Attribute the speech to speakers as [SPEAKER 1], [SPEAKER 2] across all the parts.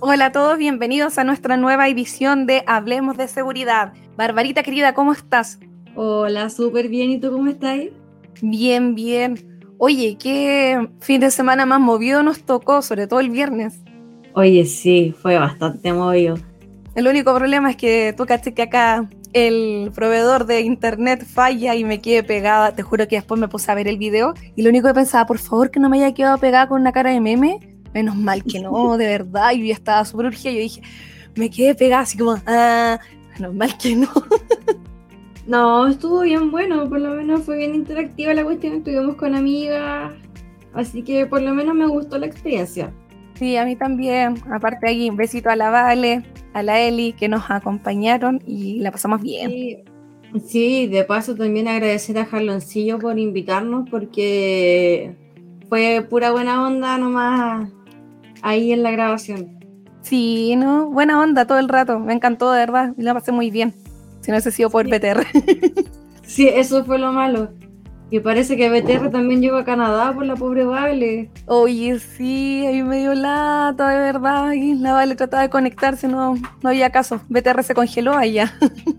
[SPEAKER 1] Hola a todos, bienvenidos a nuestra nueva edición de Hablemos de Seguridad. Barbarita querida, ¿cómo estás?
[SPEAKER 2] Hola, súper bien. ¿Y tú cómo estás?
[SPEAKER 1] Bien, bien. Oye, ¿qué fin de semana más movido nos tocó, sobre todo el viernes?
[SPEAKER 2] Oye, sí, fue bastante movido.
[SPEAKER 1] El único problema es que tú caché que acá el proveedor de internet falla y me quedé pegada. Te juro que después me puse a ver el video y lo único que pensaba, por favor, que no me haya quedado pegada con una cara de meme. Menos mal que no, de verdad. Yo ya estaba súper urgida. Yo dije, me quedé pegada así como, menos mal que no.
[SPEAKER 2] No, estuvo bien bueno, por lo menos fue bien interactiva la cuestión, estuvimos con amigas, así que por lo menos me gustó la experiencia.
[SPEAKER 1] Sí, a mí también. Aparte ahí, un besito a la Vale, a la Eli, que nos acompañaron y la pasamos bien.
[SPEAKER 2] Sí, sí, de paso también agradecer a Jarloncillo por invitarnos porque fue pura buena onda nomás ahí en la grabación.
[SPEAKER 1] Sí, ¿no? Buena onda todo el rato. Me encantó, de verdad. Y la pasé muy bien. Si no hubiese sido por
[SPEAKER 2] Sí,
[SPEAKER 1] BTR.
[SPEAKER 2] sí, eso fue lo malo. Y parece que BTR también llegó a Canadá por la pobre Vale.
[SPEAKER 1] Oye, sí, ahí me dio lata, de verdad. Y la Vale trataba de conectarse, no había caso. BTR se congeló allá.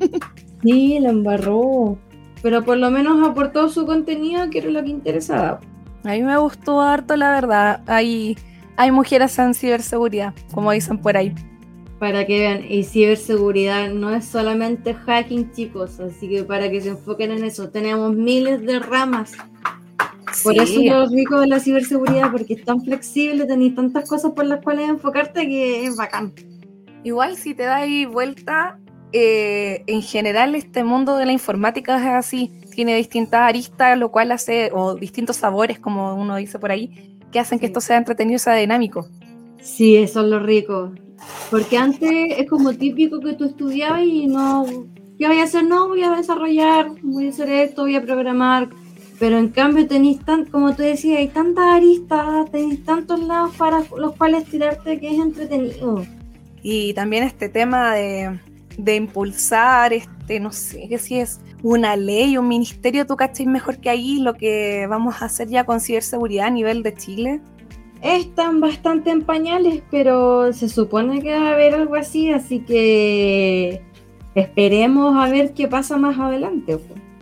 [SPEAKER 2] Sí, la embarró. Pero por lo menos aportó su contenido, que era lo que interesaba.
[SPEAKER 1] A mí me gustó harto, la verdad. Hay mujeres en ciberseguridad, como dicen por ahí.
[SPEAKER 2] Para que vean, y ciberseguridad no es solamente hacking, chicos. Así que para que se enfoquen en eso, tenemos miles de ramas. Por eso
[SPEAKER 1] Sí,
[SPEAKER 2] es lo rico de la ciberseguridad, porque es tan flexible, tenéis tantas cosas por las cuales enfocarte que es bacán.
[SPEAKER 1] igual si te das vuelta, en general este mundo de la informática es así, tiene distintas aristas, lo cual hace, o distintos sabores, como uno dice por ahí, que hacen que
[SPEAKER 2] Sí.
[SPEAKER 1] esto sea entretenido y sea dinámico.
[SPEAKER 2] Sí, eso es lo rico. Porque antes es como típico que tú estudiabas y no, ¿qué voy a hacer? No, voy a desarrollar, voy a hacer esto, voy a programar. Pero en cambio tenéis como tú decías, hay tantas aristas, tenéis tantos lados para los cuales tirarte que es entretenido.
[SPEAKER 1] Y también este tema de impulsar, no sé, que si es una ley, un ministerio, tú cachai mejor que ahí lo que vamos a hacer ya con ciberseguridad a nivel de Chile.
[SPEAKER 2] Están bastante en pañales, pero se supone que va a haber algo así que esperemos a ver qué pasa más adelante.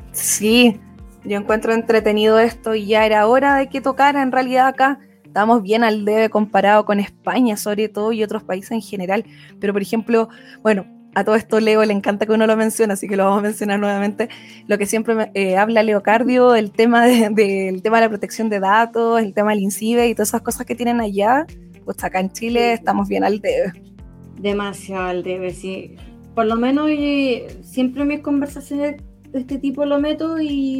[SPEAKER 1] Sí, yo encuentro entretenido esto y ya era hora de que tocara en realidad acá. Estamos bien al debe comparado con España, sobre todo, y otros países en general. Pero, por ejemplo, bueno, a todo esto Leo le encanta que uno lo mencione, así que lo vamos a mencionar nuevamente. Lo que siempre habla Leo Cardio, el tema del tema de la protección de datos, el tema del INCIBE y todas esas cosas que tienen allá. Pues acá en Chile estamos bien al debe.
[SPEAKER 2] Demasiado al debe, sí. Por lo menos siempre mis conversaciones de este tipo lo meto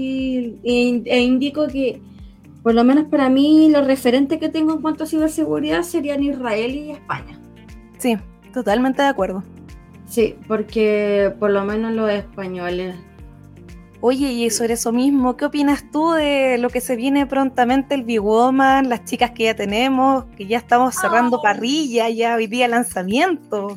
[SPEAKER 2] e indico que, por lo menos para mí, los referentes que tengo en cuanto a ciberseguridad serían Israel y España.
[SPEAKER 1] Sí, totalmente de acuerdo.
[SPEAKER 2] Sí, porque por lo menos los españoles.
[SPEAKER 1] Oye, y sobre eso mismo, ¿qué opinas tú de lo que se viene prontamente el Big Woman, las chicas que ya tenemos, que ya estamos cerrando parrilla, ya hoy día lanzamiento?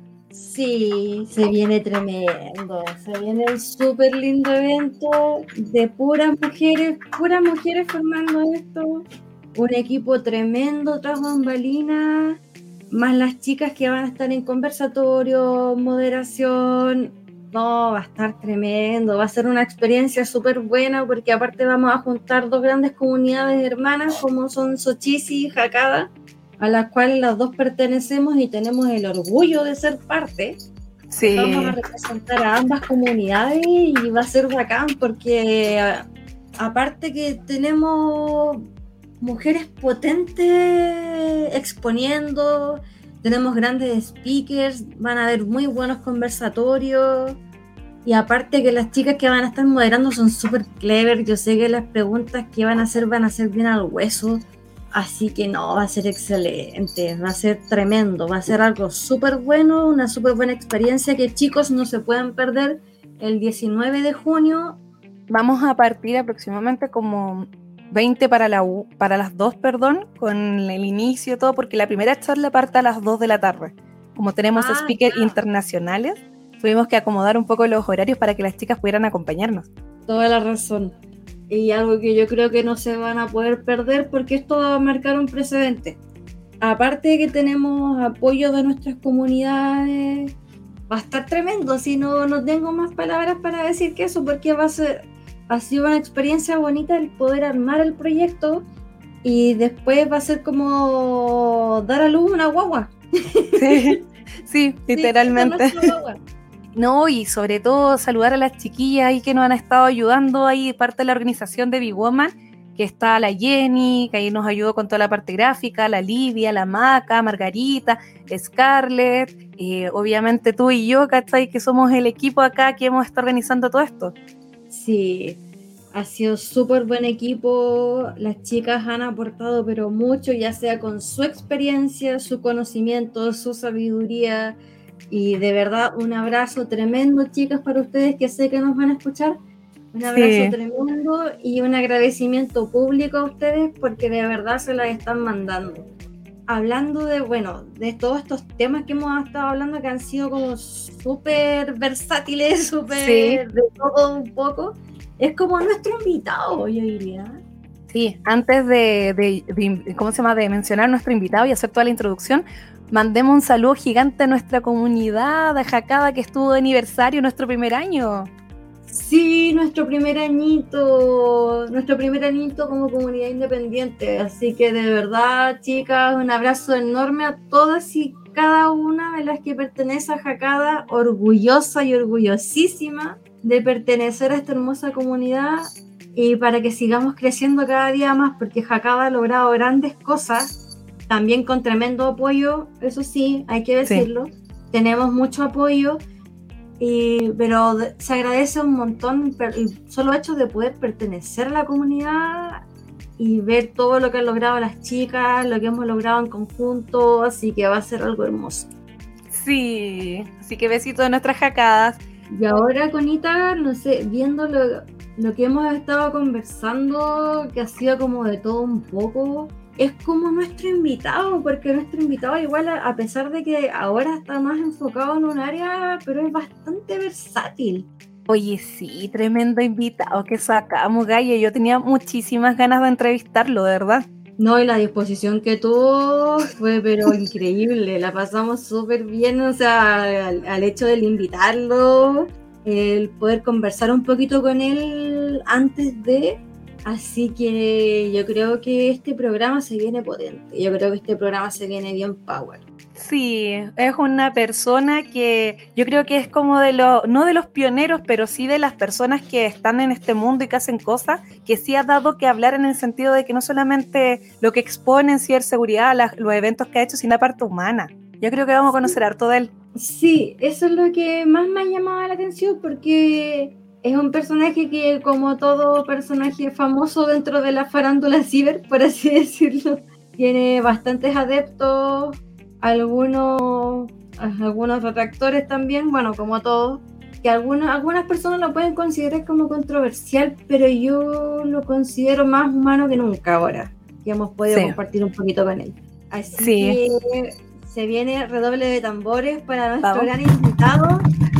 [SPEAKER 2] Sí, se viene tremendo, se viene un súper lindo evento de puras mujeres formando esto, un equipo tremendo tras bambalinas, más las chicas que van a estar en conversatorio, moderación, no, va a estar tremendo, va a ser una experiencia súper buena porque aparte vamos a juntar dos grandes comunidades hermanas como son Xochisi y Jacada, a las cuales las dos pertenecemos y tenemos el orgullo de ser parte.
[SPEAKER 1] Sí.
[SPEAKER 2] Vamos a representar a ambas comunidades y va a ser bacán porque aparte que tenemos mujeres potentes exponiendo, tenemos grandes speakers, van a haber muy buenos conversatorios y aparte que las chicas que van a estar moderando son súper clever, yo sé que las preguntas que van a ser bien al hueso. Así que no, va a ser excelente, va a ser tremendo, va a ser algo súper bueno, una súper buena experiencia que chicos no se pueden perder el 19 de junio.
[SPEAKER 1] Vamos a partir aproximadamente como 20 para las 2, perdón, con el inicio todo, porque la primera charla parte a las 2 de la tarde. Como tenemos speakers internacionales, tuvimos que acomodar un poco los horarios para que las chicas pudieran acompañarnos.
[SPEAKER 2] Toda la razón. Y algo que yo creo que no se van a poder perder porque esto va a marcar un precedente. aparte de que tenemos apoyo de nuestras comunidades, va a estar tremendo. Si no tengo más palabras para decir que eso, porque ha sido una experiencia bonita el poder armar el proyecto y después va a ser como dar a luz una guagua.
[SPEAKER 1] Sí, literalmente.
[SPEAKER 2] Sí,
[SPEAKER 1] no, y sobre todo saludar a las chiquillas ahí que nos han estado ayudando, ahí parte de la organización de Big Woman, que está la Jenny, que ahí nos ayudó con toda la parte gráfica, la Livia, la Maca, Margarita, Scarlett, obviamente tú y yo, ¿cachai? Que somos el equipo acá que hemos estado organizando todo esto.
[SPEAKER 2] Sí, ha sido súper buen equipo, las chicas han aportado pero mucho, ya sea con su experiencia, su conocimiento, su sabiduría, y de verdad un abrazo tremendo, chicas, para ustedes que sé que nos van a escuchar. Un abrazo tremendo y un agradecimiento público a ustedes porque de verdad se las están mandando. Hablando de todos estos temas que hemos estado hablando, que han sido como súper versátiles, súper de todo un poco, es como nuestro invitado, yo diría.
[SPEAKER 1] Sí, antes de ¿cómo se llama? De mencionar a nuestro invitado y hacer toda la introducción, mandemos un saludo gigante a nuestra comunidad, a Jacada, que estuvo de aniversario nuestro primer año.
[SPEAKER 2] Sí, nuestro primer añito como comunidad independiente, así que de verdad, chicas, un abrazo enorme a todas y cada una de las que pertenece a Jacada, orgullosa y orgullosísima de pertenecer a esta hermosa comunidad y para que sigamos creciendo cada día más, porque Jacada ha logrado grandes cosas, también con tremendo apoyo, eso sí, hay que decirlo, tenemos mucho apoyo. Pero se agradece un montón el solo hecho de poder pertenecer a la comunidad y ver todo lo que han logrado las chicas, lo que hemos logrado en conjunto, así que va a ser algo hermoso.
[SPEAKER 1] Sí, así que besitos de nuestras jacadas.
[SPEAKER 2] Y ahora, Conita, no sé, viendo lo que hemos estado conversando, que ha sido como de todo un poco, es como nuestro invitado, porque nuestro invitado igual, a pesar de que ahora está más enfocado en un área, pero es bastante versátil.
[SPEAKER 1] Oye, sí, tremendo invitado que sacamos, Gaya. Yo tenía muchísimas ganas de entrevistarlo, de verdad.
[SPEAKER 2] No, y la disposición que tuvo fue pero increíble, la pasamos súper bien, o sea, al hecho de invitarlo, el poder conversar un poquito con él antes de... Así que yo creo que este programa se viene potente, yo creo que este programa se viene bien power.
[SPEAKER 1] Sí, es una persona que yo creo que es como no de los pioneros, pero sí de las personas que están en este mundo y que hacen cosas, que sí ha dado que hablar en el sentido de que no solamente lo que expone en ciberseguridad, los eventos que ha hecho, sino la parte humana. Yo creo que vamos a conocer harto de él.
[SPEAKER 2] Sí, eso es lo que más me ha llamado la atención, porque es un personaje que, como todo personaje famoso dentro de la farándula ciber, por así decirlo, tiene bastantes adeptos, algunos retractores también, bueno, como todos, que algunas personas lo pueden considerar como controversial, pero yo lo considero más humano que nunca ahora, que hemos podido compartir un poquito con él. Así que se viene redoble de tambores para nuestro gran invitado.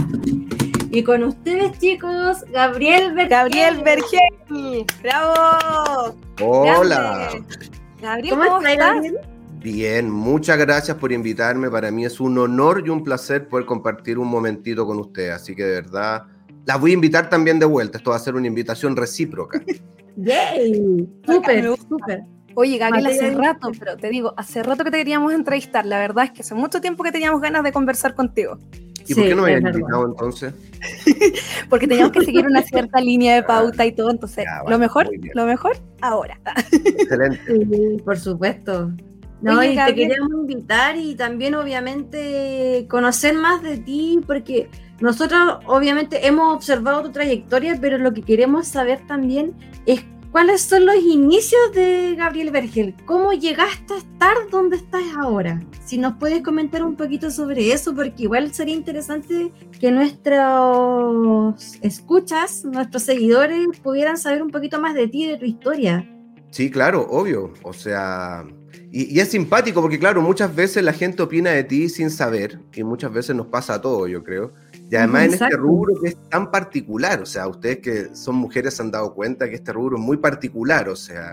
[SPEAKER 2] Y con ustedes, chicos, Gabriel Vergel.
[SPEAKER 1] ¡Gabriel Vergel! ¡Bravo!
[SPEAKER 3] ¡Hola!
[SPEAKER 1] Gabriel, ¿cómo estás? Gabriel?
[SPEAKER 3] Bien, muchas gracias por invitarme. Para mí es un honor y un placer poder compartir un momentito con ustedes. Así que de verdad, las voy a invitar también de vuelta. Esto va a ser una invitación recíproca.
[SPEAKER 2] ¡Yay! ¡Súper, súper!
[SPEAKER 1] Oye, Gabriel, hace rato que te queríamos entrevistar. La verdad es que hace mucho tiempo que teníamos ganas de conversar contigo.
[SPEAKER 3] ¿Y por qué no me habían invitado entonces?
[SPEAKER 1] Porque teníamos que seguir una cierta línea de pauta y todo, entonces lo mejor ahora.
[SPEAKER 3] Excelente.
[SPEAKER 2] Sí, por supuesto. No, oye, y te queríamos invitar y también obviamente conocer más de ti, porque nosotros obviamente hemos observado tu trayectoria, pero lo que queremos saber también es cuáles son los inicios de Gabriel Vergel. ¿Cómo llegaste a estar donde estás ahora? Si nos puedes comentar un poquito sobre eso, porque igual sería interesante que nuestros escuchas, nuestros seguidores, pudieran saber un poquito más de ti y de tu historia.
[SPEAKER 3] Sí, claro, obvio. O sea, y es simpático porque, claro, muchas veces la gente opina de ti sin saber, y muchas veces nos pasa a todos, yo creo. Y además en este rubro que es tan particular, o sea, ustedes que son mujeres se han dado cuenta que este rubro es muy particular, o sea,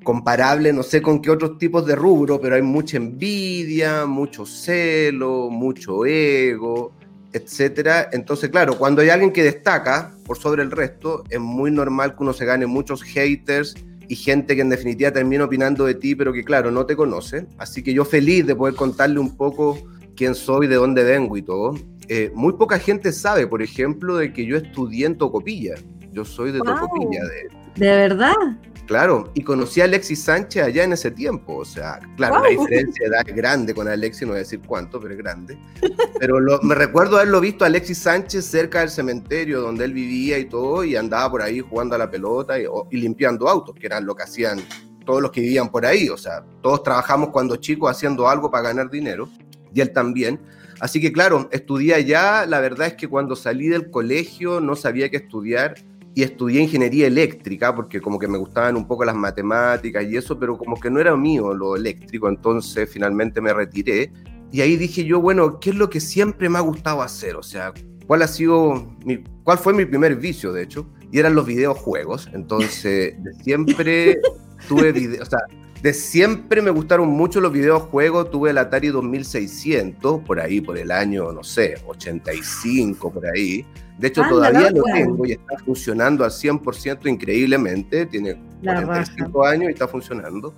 [SPEAKER 3] comparable, no sé con qué otros tipos de rubro, pero hay mucha envidia, mucho celo, mucho ego, etcétera. Entonces, claro, cuando hay alguien que destaca por sobre el resto, es muy normal que uno se gane muchos haters y gente que en definitiva termina opinando de ti, pero que claro, no te conoce. Así que yo feliz de poder contarle un poco quién soy, de dónde vengo y todo. Muy poca gente sabe, por ejemplo, de que yo estudié en Tocopilla. Yo soy de Tocopilla.
[SPEAKER 2] ¿De verdad?
[SPEAKER 3] Claro, y conocí a Alexis Sánchez allá en ese tiempo, o sea, claro, la diferencia de edad es grande con Alexis, no voy a decir cuánto, pero es grande. Pero me recuerdo haberlo visto a Alexis Sánchez cerca del cementerio donde él vivía y todo, y andaba por ahí jugando a la pelota y limpiando autos, que eran lo que hacían todos los que vivían por ahí, o sea, todos trabajamos cuando chicos haciendo algo para ganar dinero, y él también. Así que claro, estudié allá, la verdad es que cuando salí del colegio no sabía qué estudiar, y estudié ingeniería eléctrica porque como que me gustaban un poco las matemáticas y eso, pero como que no era mío lo eléctrico, entonces finalmente me retiré y ahí dije yo, bueno, ¿qué es lo que siempre me ha gustado hacer? O sea, ¿cuál fue mi primer vicio, de hecho? Y eran los videojuegos, entonces de siempre de siempre me gustaron mucho los videojuegos, tuve el Atari 2600, por ahí, por el año, no sé, 85, por ahí. De hecho, todavía lo tengo y está funcionando al 100% increíblemente. Tiene 45 años y está funcionando.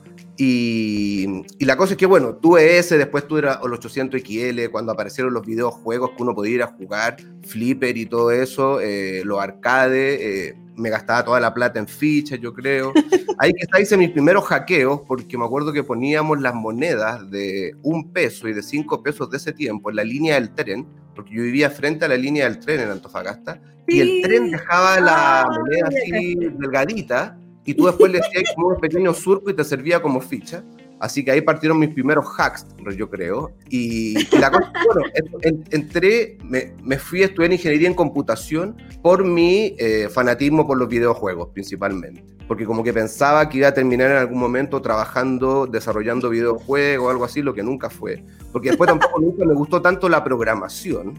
[SPEAKER 3] Y la cosa es que, bueno, tuve ese, después tuve los 800 XL, cuando aparecieron los videojuegos que uno podía ir a jugar, Flipper y todo eso, los arcades, me gastaba toda la plata en fichas, yo creo. Ahí quizá hice mis primeros hackeos, porque me acuerdo que poníamos las monedas de $1 y de 5 pesos de ese tiempo en la línea del tren, porque yo vivía frente a la línea del tren en Antofagasta, y el tren dejaba la moneda así delgadita, y tú después le hacías como un pequeño surco y te servía como ficha. Así que ahí partieron mis primeros hacks, yo creo. Y la cosa, bueno, entré, me fui a estudiar ingeniería en computación por mi fanatismo por los videojuegos, principalmente. Porque como que pensaba que iba a terminar en algún momento trabajando, desarrollando videojuegos o algo así, lo que nunca fue. Porque después tampoco nunca me gustó tanto la programación.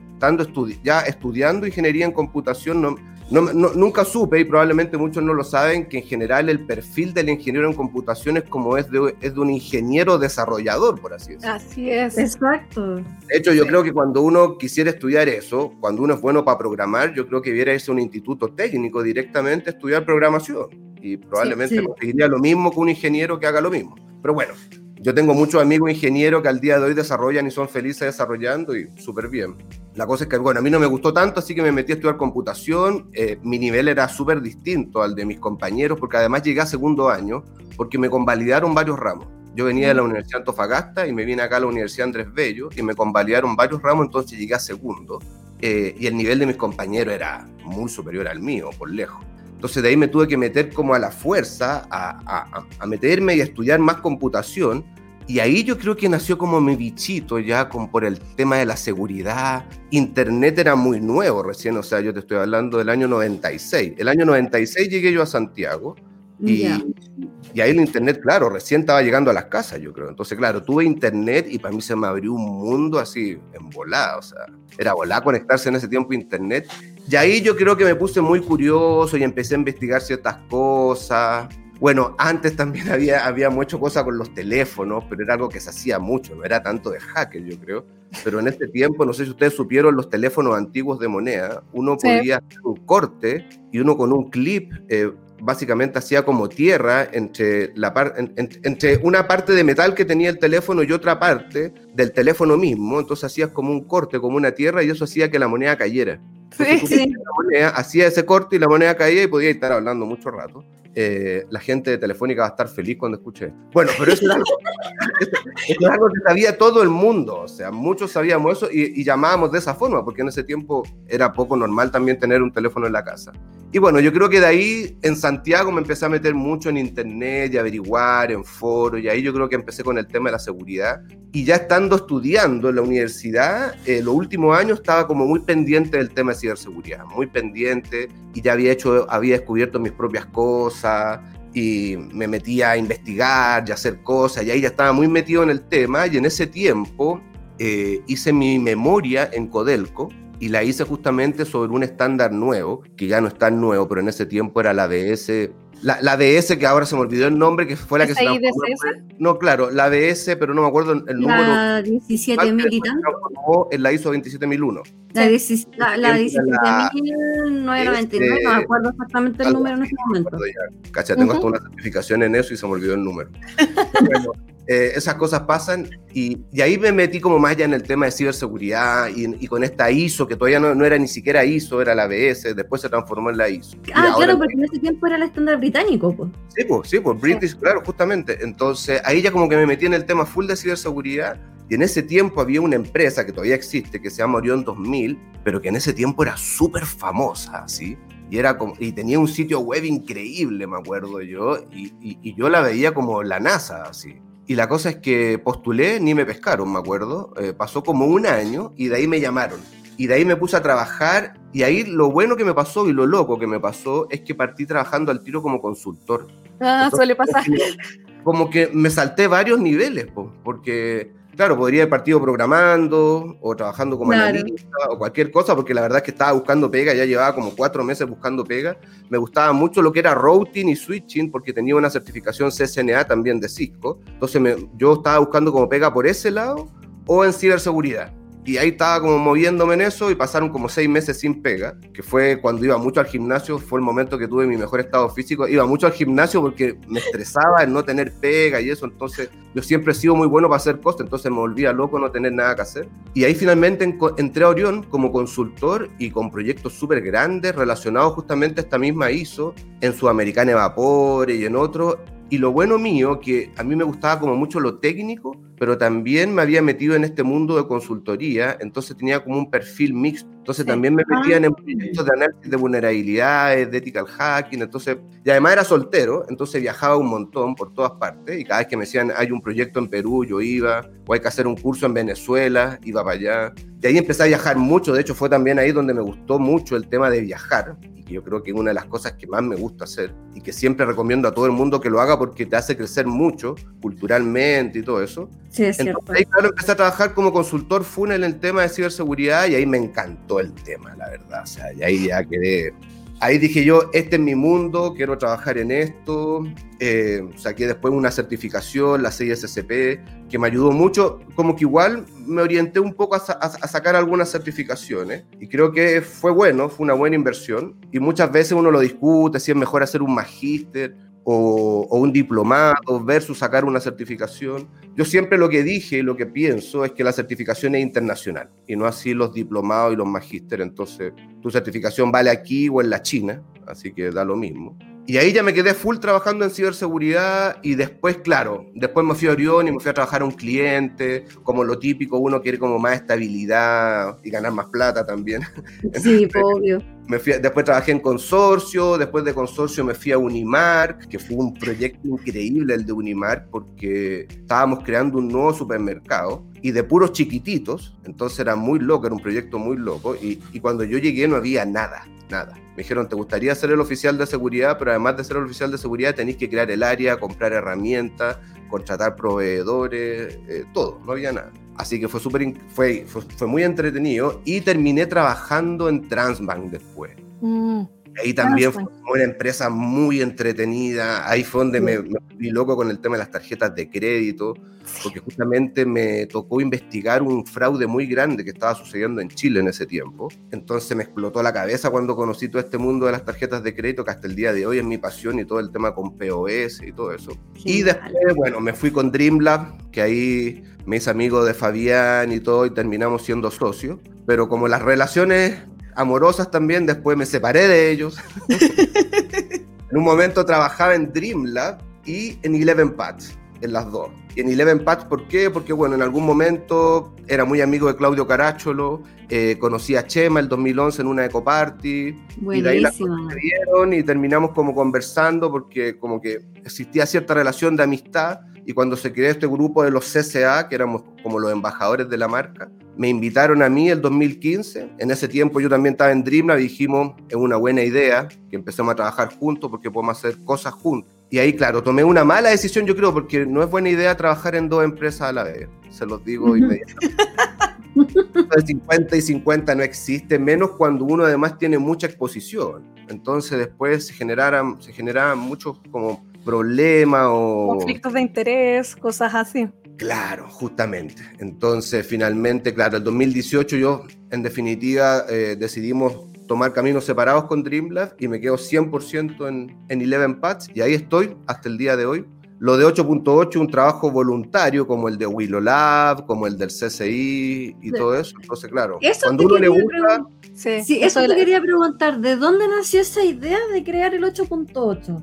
[SPEAKER 3] Ya estudiando ingeniería en computación, nunca supe, y probablemente muchos no lo saben, que en general el perfil del ingeniero en computación es como es de un ingeniero desarrollador, por así decirlo.
[SPEAKER 1] Así es.
[SPEAKER 2] Exacto.
[SPEAKER 3] De hecho, yo creo que cuando uno quisiera estudiar eso, cuando uno es bueno para programar, yo creo que debiera irse a un instituto técnico directamente a estudiar programación. Y probablemente conseguiría lo mismo que un ingeniero que haga lo mismo. Pero bueno, yo tengo muchos amigos ingenieros que al día de hoy desarrollan y son felices desarrollando y súper bien. La cosa es que, bueno, a mí no me gustó tanto, así que me metí a estudiar computación. Mi nivel era súper distinto al de mis compañeros, porque además llegué a segundo año, porque me convalidaron varios ramos. Yo venía de la Universidad Antofagasta y me vine acá a la Universidad Andrés Bello y me convalidaron varios ramos, entonces llegué a segundo. Y el nivel de mis compañeros era muy superior al mío, por lejos. Entonces de ahí me tuve que meter como a la fuerza, a meterme y a estudiar más computación. Y ahí yo creo que nació como mi bichito ya por el tema de la seguridad. Internet era muy nuevo recién, o sea, yo te estoy hablando del año 96. El año 96 llegué yo a Santiago y ahí el internet, claro, recién estaba llegando a las casas, yo creo. Entonces, claro, tuve internet y para mí se me abrió un mundo así en volada, o sea, era volada conectarse en ese tiempo a internet. Y ahí yo creo que me puse muy curioso y empecé a investigar ciertas cosas. Bueno, antes también había mucho cosa con los teléfonos, pero era algo que se hacía mucho, no era tanto de hacker, yo creo. Pero en este tiempo, no sé si ustedes supieron, los teléfonos antiguos de moneda, uno podía hacer un corte y uno con un clip básicamente hacía como tierra entre una parte de metal que tenía el teléfono y otra parte del teléfono mismo. Entonces hacías como un corte, como una tierra, y eso hacía que la moneda cayera. Entonces, la moneda hacía ese corte y la moneda caía y podía estar hablando mucho rato. La gente de Telefónica va a estar feliz cuando escuche esto. Bueno, pero eso es algo que sabía todo el mundo, o sea, muchos sabíamos eso y llamábamos de esa forma, porque en ese tiempo era poco normal también tener un teléfono en la casa. Y bueno, yo creo que de ahí en Santiago me empecé a meter mucho en internet y averiguar en foros, y ahí yo creo que empecé con el tema de la seguridad. Y ya estando estudiando en la universidad, los últimos años estaba como muy pendiente del tema de ciberseguridad, muy pendiente, y ya había descubierto mis propias cosas, y me metía a investigar y a hacer cosas, y ahí ya estaba muy metido en el tema, y en ese tiempo hice mi memoria en Codelco, y la hice justamente sobre un estándar nuevo, que ya no es tan nuevo, pero en ese tiempo era la DS. La DS, que ahora se me olvidó el nombre, que fue la que se transformó. No, claro, la DS, pero no me acuerdo el número.
[SPEAKER 2] La 17.000 y tanto.
[SPEAKER 3] En la ISO 27001.
[SPEAKER 2] La 17.999, no me acuerdo exactamente el número en ese momento.
[SPEAKER 3] Cacha, tengo hasta una certificación en eso y se me olvidó el número. Bueno, esas cosas pasan y ahí me metí como más ya en el tema de ciberseguridad y con esta ISO, que todavía no era ni siquiera ISO, era la ABS, después se transformó en la ISO.
[SPEAKER 2] Claro, porque en ese tiempo era el estándar británico, pues. Sí,
[SPEAKER 3] British, claro, justamente. Entonces, ahí ya como que me metí en el tema full de ciberseguridad, y en ese tiempo había una empresa que todavía existe, que se llama Orion 2000, pero que en ese tiempo era súper famosa, ¿sí? Y tenía un sitio web increíble, me acuerdo yo, y yo la veía como la NASA, así. Y la cosa es que postulé, ni me pescaron, me acuerdo. Pasó como un año y de ahí me llamaron. Y de ahí me puse a trabajar, y ahí lo bueno que me pasó y lo loco que me pasó es que partí trabajando al tiro como consultor.
[SPEAKER 1] Entonces, suele pasar.
[SPEAKER 3] Como que me salté varios niveles, porque, claro, podría haber partido programando o trabajando como analista o cualquier cosa, porque la verdad es que estaba buscando pega, ya llevaba como 4 meses buscando pega. Me gustaba mucho lo que era routing y switching, porque tenía una certificación CCNA también de Cisco. Entonces yo estaba buscando como pega por ese lado o en ciberseguridad. Y ahí estaba como moviéndome en eso y pasaron como 6 meses sin pega, que fue cuando iba mucho al gimnasio, fue el momento que tuve mi mejor estado físico. Iba mucho al gimnasio porque me estresaba el no tener pega y eso, entonces yo siempre he sido muy bueno para hacer cosas, entonces me volvía loco no tener nada que hacer. Y ahí finalmente entré a Orion como consultor y con proyectos súper grandes relacionados justamente a esta misma ISO, en Sudamericana Evapore y en otros. Y lo bueno mío, que a mí me gustaba como mucho lo técnico, pero también me había metido en este mundo de consultoría, entonces tenía como un perfil mixto. Entonces también me metían en proyectos de análisis de vulnerabilidades, de ethical hacking, entonces, y además era soltero, entonces viajaba un montón por todas partes, y cada vez que me decían, hay un proyecto en Perú, yo iba, o hay que hacer un curso en Venezuela, iba para allá. Y ahí empecé a viajar mucho, de hecho fue también ahí donde me gustó mucho el tema de viajar, y que yo creo que es una de las cosas que más me gusta hacer, y que siempre recomiendo a todo el mundo que lo haga porque te hace crecer mucho, culturalmente y todo eso.
[SPEAKER 2] Sí, es cierto.
[SPEAKER 3] Entonces, ahí, claro, empecé a trabajar como consultor full en el tema de ciberseguridad y ahí me encantó el tema, la verdad. O sea, y ahí ya quedé. Ahí dije yo, este es mi mundo, quiero trabajar en esto. Saqué después una certificación, la CISSP, que me ayudó mucho. Como que igual me orienté un poco a sacar algunas certificaciones y creo que fue bueno, fue una buena inversión. Y muchas veces uno lo discute si es mejor hacer un magíster o un diplomado versus sacar una certificación. Yo siempre lo que dije y lo que pienso es que la certificación es internacional y no así los diplomados y los magísteres. Entonces, tu certificación vale aquí o en la China, así que da lo mismo. Y ahí ya me quedé full trabajando en ciberseguridad y después, claro, después me fui a Orion y me fui a trabajar a un cliente, como lo típico, uno quiere como más estabilidad y ganar más plata también.
[SPEAKER 2] Sí, obvio.
[SPEAKER 3] Después trabajé en consorcio, después de consorcio me fui a Unimark, que fue un proyecto increíble el de Unimark porque estábamos creando un nuevo supermercado y de puros chiquititos, entonces era muy loco, era un proyecto muy loco y cuando yo llegué no había nada. Me dijeron, te gustaría ser el oficial de seguridad, pero además de ser el oficial de seguridad tenés que crear el área, comprar herramientas, contratar proveedores, todo, no había nada. Así que fue muy entretenido y terminé trabajando en Transbank después. Ahí también fue una empresa muy entretenida. Ahí fue donde me volví loco con el tema de las tarjetas de crédito, porque justamente me tocó investigar un fraude muy grande que estaba sucediendo en Chile en ese tiempo. Entonces me explotó la cabeza cuando conocí todo este mundo de las tarjetas de crédito, que hasta el día de hoy es mi pasión y todo el tema con POS y todo eso. Y después, bueno, me fui con Dreamlab, que ahí me hice amigo de Fabián y todo, y terminamos siendo socios. Pero como las relaciones amorosas también, después me separé de ellos. En un momento trabajaba en Dreamlab y en 11pads, en las dos. Y en 11pads, ¿por qué? Porque, bueno, en algún momento era muy amigo de Claudio Caracciolo, conocí a Chema el 2011 en una ecoparty. Buenísimo. Y de ahí las cosas se dieron y terminamos como conversando porque como que existía cierta relación de amistad. Y cuando se creó este grupo de los CCA, que éramos como los embajadores de la marca, me invitaron a mí el 2015. En ese tiempo yo también estaba en Dreamlab y dijimos, es una buena idea que empecemos a trabajar juntos porque podemos hacer cosas juntos. Y ahí, claro, tomé una mala decisión, yo creo, porque no es buena idea trabajar en dos empresas a la vez. Se los digo inmediatamente. De 50 y 50 no existe, menos cuando uno además tiene mucha exposición. Entonces después se generaban muchos como problemas o...
[SPEAKER 1] conflictos de interés, cosas así.
[SPEAKER 3] Claro, justamente. Entonces finalmente, claro, el 2018 yo en definitiva decidimos tomar caminos separados con Dreamlab y me quedo 100% en 11 Paths y ahí estoy hasta el día de hoy. Lo de 8.8, un trabajo voluntario como el de Willow Lab, como el del CCI y todo eso. Entonces, claro,
[SPEAKER 2] eso
[SPEAKER 3] cuando uno le gusta...
[SPEAKER 2] Sí, eso te quería preguntar, ¿de dónde nació esa idea de crear el 8.8?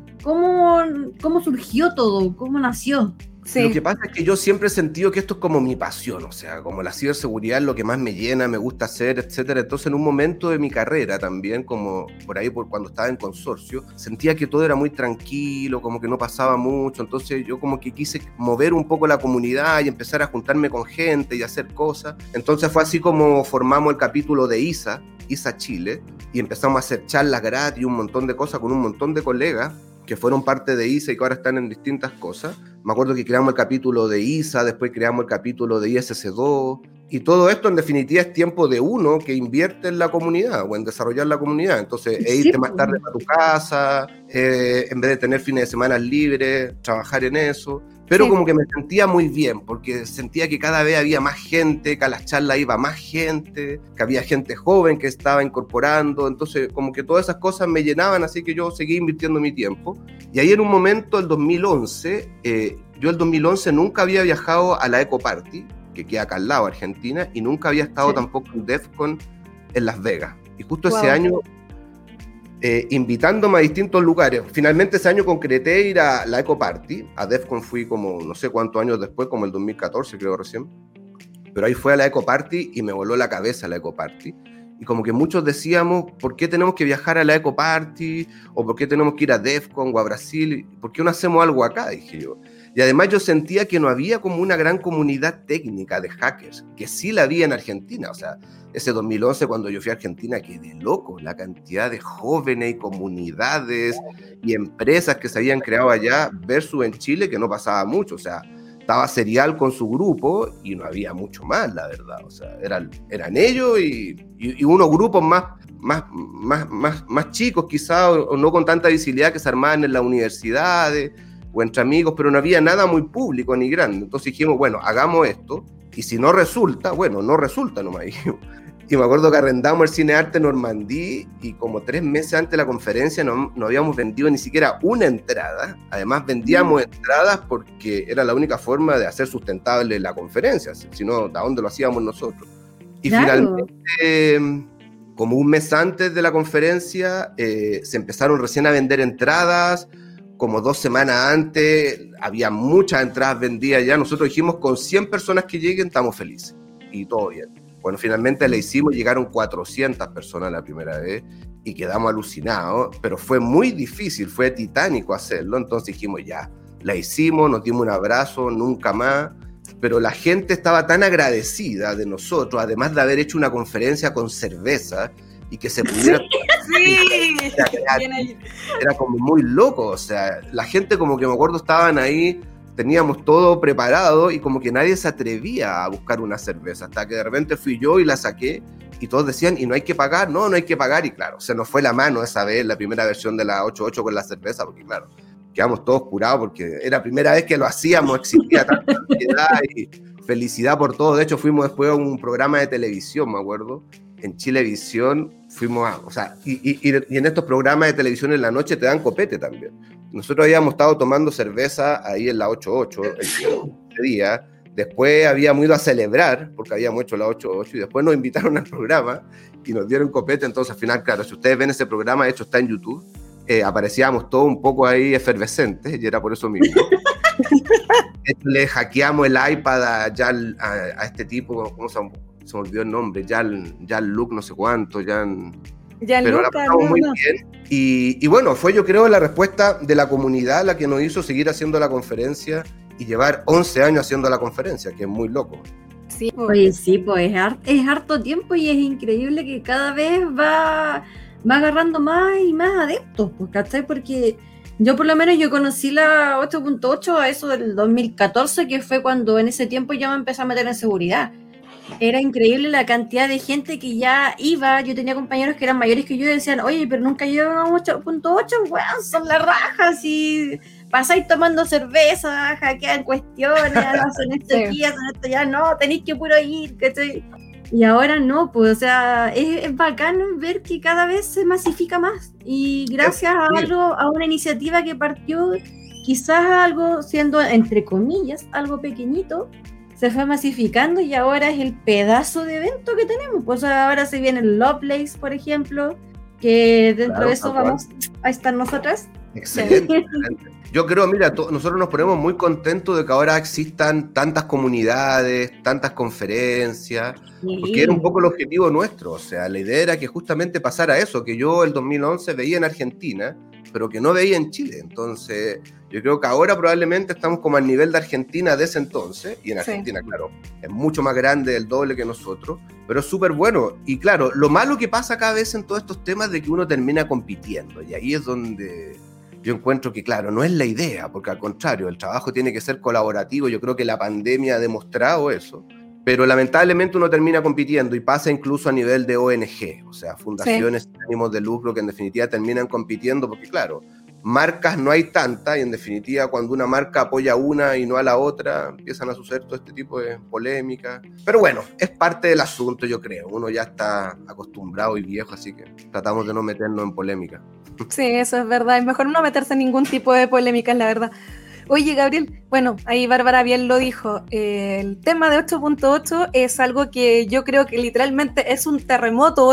[SPEAKER 2] ¿Cómo surgió todo? ¿Cómo nació?
[SPEAKER 1] Sí.
[SPEAKER 3] Lo que pasa es que yo siempre he sentido que esto es como mi pasión, o sea, como la ciberseguridad es lo que más me llena, me gusta hacer, etcétera. Entonces, en un momento de mi carrera también, como por ahí, cuando estaba en consorcio, sentía que todo era muy tranquilo, como que no pasaba mucho. Entonces, yo como que quise mover un poco la comunidad y empezar a juntarme con gente y hacer cosas. Entonces, fue así como formamos el capítulo de ISA Chile, y empezamos a hacer charlas gratis y un montón de cosas con un montón de colegas que fueron parte de ISA y que ahora están en distintas cosas. Me acuerdo que creamos el capítulo de ISA, después creamos el capítulo de ISC2, y todo esto en definitiva es tiempo de uno que invierte en la comunidad o en desarrollar la comunidad. Entonces, irte más tarde para tu casa, en vez de tener fines de semana libres, trabajar en eso. Pero como que me sentía muy bien, porque sentía que cada vez había más gente, que a las charlas iba más gente, que había gente joven que estaba incorporando, entonces como que todas esas cosas me llenaban, así que yo seguí invirtiendo mi tiempo. Y ahí en un momento, el 2011, yo el 2011 nunca había viajado a la Eco Party, que queda acá al lado, Argentina, y nunca había estado tampoco en DEF CON en Las Vegas. Y justo ese año... invitándome a distintos lugares. Finalmente ese año concreté ir a la Eco Party. A DEF CON fui como no sé cuántos años después, como el 2014 creo recién. Pero ahí fue a la Eco Party y me voló la cabeza la Eco Party. Y como que muchos decíamos, ¿por qué tenemos que viajar a la Eco Party? ¿O por qué tenemos que ir a DEF CON o a Brasil? ¿Por qué no hacemos algo acá? Dije yo. Y además yo sentía que no había como una gran comunidad técnica de hackers, que sí la había en Argentina. O sea, ese 2011 cuando yo fui a Argentina quedé loco, la cantidad de jóvenes y comunidades y empresas que se habían creado allá versus en Chile, que no pasaba mucho. O sea, estaba Serial con su grupo y no había mucho más, la verdad. O sea, eran ellos y unos grupos más chicos quizás, o no con tanta visibilidad, que se armaban en las universidades o entre amigos, pero no había nada muy público ni grande. Entonces dijimos, bueno, hagamos esto, y si no resulta, bueno, no resulta nomás. Y me acuerdo que arrendamos el Cine Arte Normandí, y como 3 meses antes de la conferencia no habíamos vendido ni siquiera una entrada. Además vendíamos entradas porque era la única forma de hacer sustentable la conferencia, si no, ¿de dónde lo hacíamos nosotros? Y finalmente, como un mes antes de la conferencia, se empezaron recién a vender entradas. Como 2 semanas antes había muchas entradas vendidas ya. Nosotros dijimos, con 100 personas que lleguen estamos felices y todo bien. Bueno, finalmente la hicimos, llegaron 400 personas la primera vez y quedamos alucinados, pero fue muy difícil, fue titánico hacerlo. Entonces dijimos, ya, la hicimos, nos dimos un abrazo, nunca más. Pero la gente estaba tan agradecida de nosotros, además de haber hecho una conferencia con cerveza y que se pudiera...
[SPEAKER 1] Sí.
[SPEAKER 3] Era como muy loco, o sea, la gente, como que me acuerdo, estaban ahí, teníamos todo preparado y como que nadie se atrevía a buscar una cerveza, hasta que de repente fui yo y la saqué y todos decían, ¿y no hay que pagar? No hay que pagar. Y claro, se nos fue la mano esa vez, la primera versión de la 8.8 con la cerveza, porque claro, quedamos todos curados porque era la primera vez que lo hacíamos, existía tanta ansiedad y felicidad por todo. De hecho, fuimos después a un programa de televisión, me acuerdo, en Chilevisión. Fuimos a, o sea, y en estos programas de televisión en la noche te dan copete también. Nosotros habíamos estado tomando cerveza ahí en la 8.8 ese día. Después habíamos ido a celebrar, porque habíamos hecho la 8.8, y después nos invitaron al programa y nos dieron copete. Entonces, al final, claro, si ustedes ven ese programa, de hecho está en YouTube, aparecíamos todos un poco ahí efervescentes, y era por eso mismo. Le hackeamos el iPad a este tipo, ¿cómo se me olvidó el nombre? Jean-Luc no sé cuánto, pero la pasamos muy bien. Y bueno, fue, yo creo, la respuesta de la comunidad la que nos hizo seguir haciendo la conferencia y llevar 11 años haciendo la conferencia, que es muy loco.
[SPEAKER 2] Sí, oye, sí, pues es harto tiempo y es increíble que cada vez va agarrando más y más adeptos, pues, ¿cachai? Porque yo por lo menos yo conocí la 8.8 a eso del 2014, que fue cuando en ese tiempo ya me empecé a meter en seguridad. Era increíble la cantidad de gente que ya iba. Yo tenía compañeros que eran mayores que yo y decían, oye, pero nunca llegaron a 8.8, weón, son las rajas y pasáis tomando cerveza, hackean cuestiones, hacen esto aquí, hacen esto ya, no, tenéis que puro ir, ¿cachai? Y ahora no, pues, o sea, es bacán ver que cada vez se masifica más y gracias a una iniciativa que partió, quizás algo siendo, entre comillas, algo pequeñito, se fue masificando y ahora es el pedazo de evento que tenemos. Pues ahora se viene el Lovelace, por ejemplo, que dentro de eso vamos a estar nosotras.
[SPEAKER 3] Excelente, excelente. Yo creo, mira, nosotros nos ponemos muy contentos de que ahora existan tantas comunidades, tantas conferencias, porque era un poco el objetivo nuestro. O sea, la idea era que justamente pasara eso, que yo el 2011 veía en Argentina, pero que no veía en Chile. Entonces, yo creo que ahora probablemente estamos como al nivel de Argentina de ese entonces, y en Argentina, claro, es mucho más grande, el doble que nosotros, pero es súper bueno. Y claro, lo malo que pasa cada vez en todos estos temas es de que uno termina compitiendo, y ahí es donde yo encuentro que, claro, no es la idea, porque al contrario, el trabajo tiene que ser colaborativo. Yo creo que la pandemia ha demostrado eso, pero lamentablemente uno termina compitiendo y pasa incluso a nivel de ONG, o sea, fundaciones sin ánimos de lucro que en definitiva terminan compitiendo, porque claro, marcas no hay tantas y en definitiva cuando una marca apoya a una y no a la otra, empiezan a suceder todo este tipo de polémicas. Pero bueno, es parte del asunto, yo creo. Uno ya está acostumbrado y viejo, así que tratamos de no meternos en polémica.
[SPEAKER 1] Sí, eso es verdad. Es mejor no meterse en ningún tipo de polémicas, la verdad. Oye, Gabriel, bueno, ahí Bárbara bien lo dijo, el tema de 8.8 es algo que yo creo que literalmente es un terremoto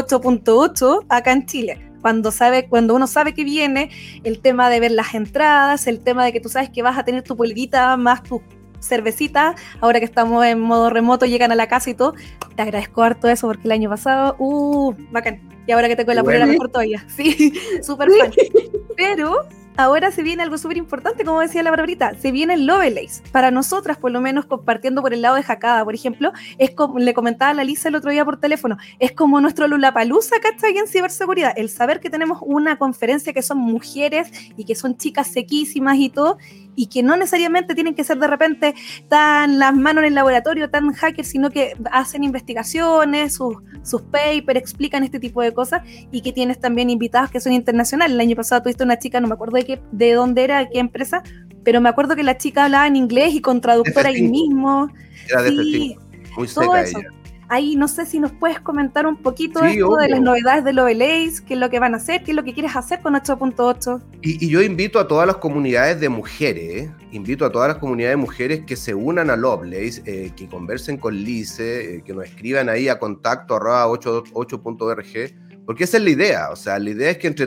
[SPEAKER 1] 8.8 acá en Chile. Cuando uno sabe que viene, el tema de ver las entradas, el tema de que tú sabes que vas a tener tu polvita más tu cervecita, ahora que estamos en modo remoto, llegan a la casa y todo, te agradezco harto eso porque el año pasado, bacán, y ahora que tengo la polera mejor todavía, sí, súper fan, pero ahora se viene algo súper importante, como decía la Barbarita, se viene el Lovelace. Para nosotras, por lo menos, compartiendo por el lado de Jacada, por ejemplo, es como le comentaba a la Lisa el otro día por teléfono, es como nuestro Lollapalooza, ¿cachai? En ciberseguridad, el saber que tenemos una conferencia que son mujeres y que son chicas sequísimas y todo, y que no necesariamente tienen que ser de repente tan las manos en el laboratorio, tan hackers, sino que hacen investigaciones, sus papers, explican este tipo de cosas, y que tienes también invitados que son internacionales. El año pasado tuviste una chica, no me acuerdo de dónde era, de qué empresa, pero me acuerdo que la chica hablaba en inglés y con traductora ahí mismo.
[SPEAKER 3] Era de F5, muy seca ella.
[SPEAKER 1] Ahí no sé si nos puedes comentar un poquito esto de las novedades de Lovelace, qué es lo que van a hacer, qué es lo que quieres hacer con 8.8.
[SPEAKER 3] Y yo invito a todas las comunidades de mujeres, que se unan a Lovelace, que conversen con Lice, que nos escriban ahí a contacto@8.org, porque esa es la idea. O sea, la idea es que entre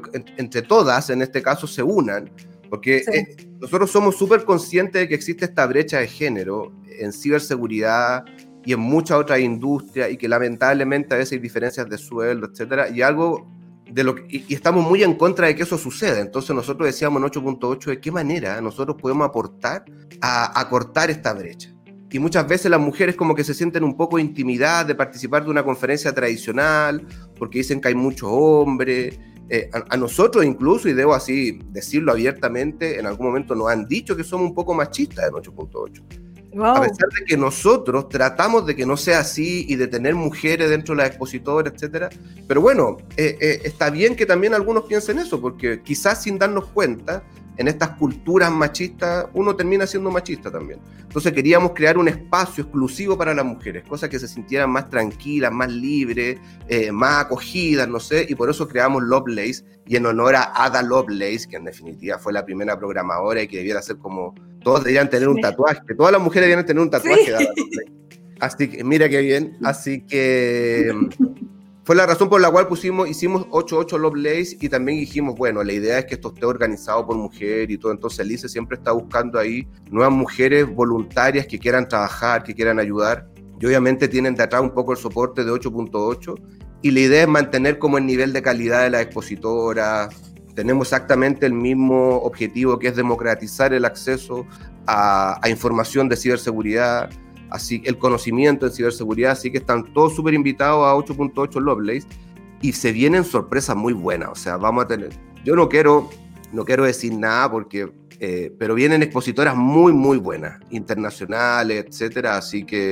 [SPEAKER 3] todas, en este caso, se unan, porque nosotros somos súper conscientes de que existe esta brecha de género en ciberseguridad y en muchas otras industrias, y que lamentablemente a veces hay diferencias de sueldo, etcétera, y algo de lo que, y estamos muy en contra de que eso suceda. Entonces nosotros decíamos en 8.8 de qué manera nosotros podemos aportar a cortar esta brecha. Y muchas veces las mujeres como que se sienten un poco intimidadas de participar de una conferencia tradicional, porque dicen que hay muchos hombres. A nosotros incluso, y debo así decirlo abiertamente, en algún momento nos han dicho que somos un poco machistas en 8.8. Wow. A pesar de que nosotros tratamos de que no sea así y de tener mujeres dentro de las expositoras, etcétera, pero bueno, está bien que también algunos piensen eso, porque quizás sin darnos cuenta, en estas culturas machistas, uno termina siendo machista también. Entonces queríamos crear un espacio exclusivo para las mujeres, cosas que se sintieran más tranquilas, más libres, más acogidas, no sé, y por eso creamos Lovelace, y en honor a Ada Lovelace, que en definitiva fue la primera programadora y que debiera ser como, todos deberían tener un tatuaje, que todas las mujeres debían tener un tatuaje de Ada Lovelace. Así que, mira qué bien, así que fue la razón por la cual hicimos 8.8 Lovelace, y también dijimos, bueno, la idea es que esto esté organizado por mujer y todo, entonces Lice siempre está buscando ahí nuevas mujeres voluntarias que quieran trabajar, que quieran ayudar, y obviamente tienen de atrás un poco el soporte de 8.8, y la idea es mantener como el nivel de calidad de las expositoras. Tenemos exactamente el mismo objetivo, que es democratizar el acceso a información de ciberseguridad, así el conocimiento en ciberseguridad, así que están todos súper invitados a 8.8 Lovelace, y se vienen sorpresas muy buenas. O sea, vamos a tener, yo no quiero decir nada porque, pero vienen expositoras muy muy buenas, internacionales, etcétera, así que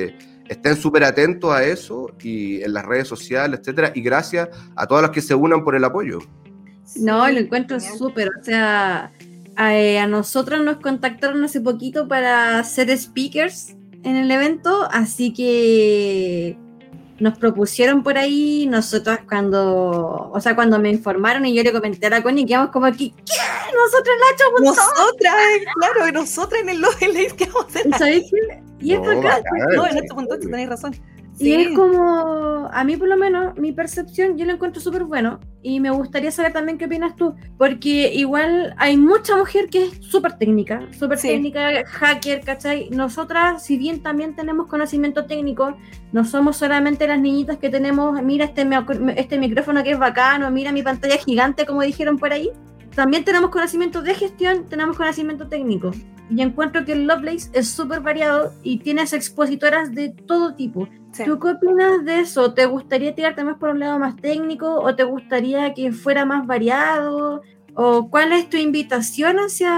[SPEAKER 3] estén súper atentos a eso y en las redes sociales, etcétera, y gracias a todas las que se unan por el apoyo.
[SPEAKER 2] No, lo encuentro súper, o sea, a nosotros nos contactaron hace poquito para ser speakers en el evento, así que nos propusieron por ahí. Nosotros cuando me informaron y yo le comenté a la Connie, quedamos como aquí, ¿qué? Nosotros la echamos
[SPEAKER 1] Claro, nosotras en el live que vamos a hacer.
[SPEAKER 2] ¿Sabes qué? Y es bacán.
[SPEAKER 1] No, en este punto tenéis razón.
[SPEAKER 2] Y es como, a mí por lo menos, mi percepción, yo lo encuentro súper bueno, y me gustaría saber también qué opinas tú, porque igual hay mucha mujer que es súper técnica, hacker, ¿cachai? Nosotras, si bien también tenemos conocimiento técnico, no somos solamente las niñitas que tenemos, mira este micrófono que es bacano, mira mi pantalla gigante, como dijeron por ahí. También tenemos conocimiento de gestión, tenemos conocimiento técnico. Y encuentro que el Lovelace es súper variado y tienes expositoras de todo tipo. Sí. ¿Tú qué opinas de eso? ¿Te gustaría tirarte más por un lado más técnico o te gustaría que fuera más variado? ¿O cuál es tu invitación hacia